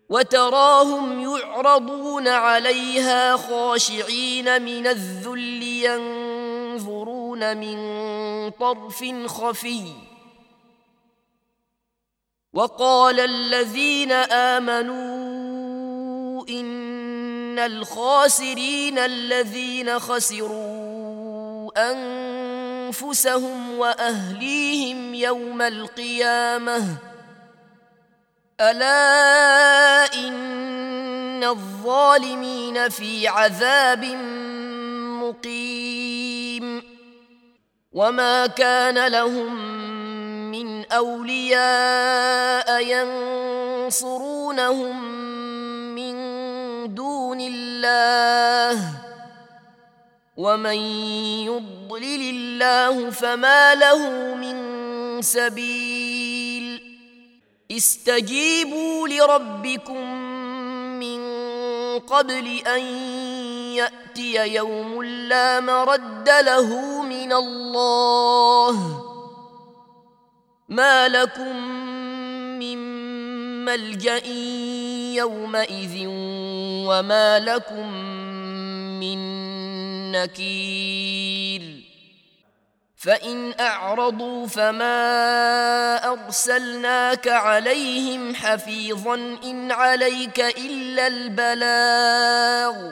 وتراهم يعرضون عليها خاشعين من الذل ينظرون من طرف خفي. وقال الذين آمنوا إن الخاسرين الذين خسروا أنفسهم وأهليهم يوم القيامة ألا إن الظالمين في عذاب مقيم. وما كان لهم من أولياء ينصرونهم من دون الله ومن يضلل الله فما له من سبيل. استجيبوا لربكم من قبل أن يأتي يوم لا مرد له من الله ما لكم من ملجأ يومئذ وما لكم من نكير. فإن أعرضوا فما أرسلناك عليهم حفيظا إن عليك إلا البلاغ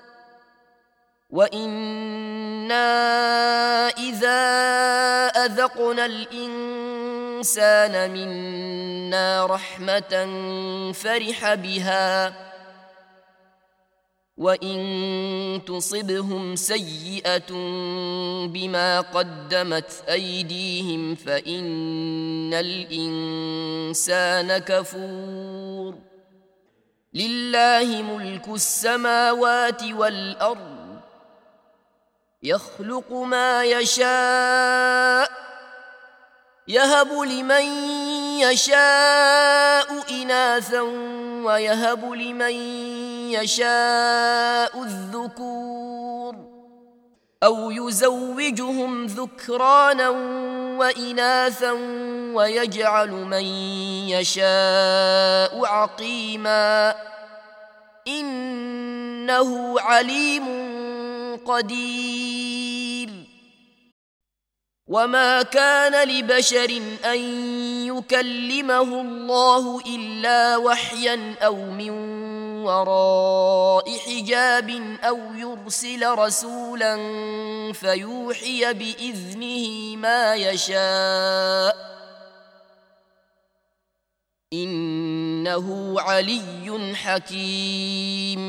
وإنا إذا أذقنا الإنسان منا رحمة فرح بها وإن تصبهم سيئة بما قدمت أيديهم فإن الإنسان كفور. لله ملك السماوات والأرض يخلق ما يشاء يهب لمن يشاء إناثا ويهب لمن يشاء الذكور أو يزوجهم ذكرانا وإناثا ويجعل من يشاء عقيما إنه عليم قدير. وما كان لبشر أن يكلمه الله إلا وحيا أو من وراء حجاب أو يرسل رسولا فيوحي بإذنه ما يشاء إنه علي حكيم.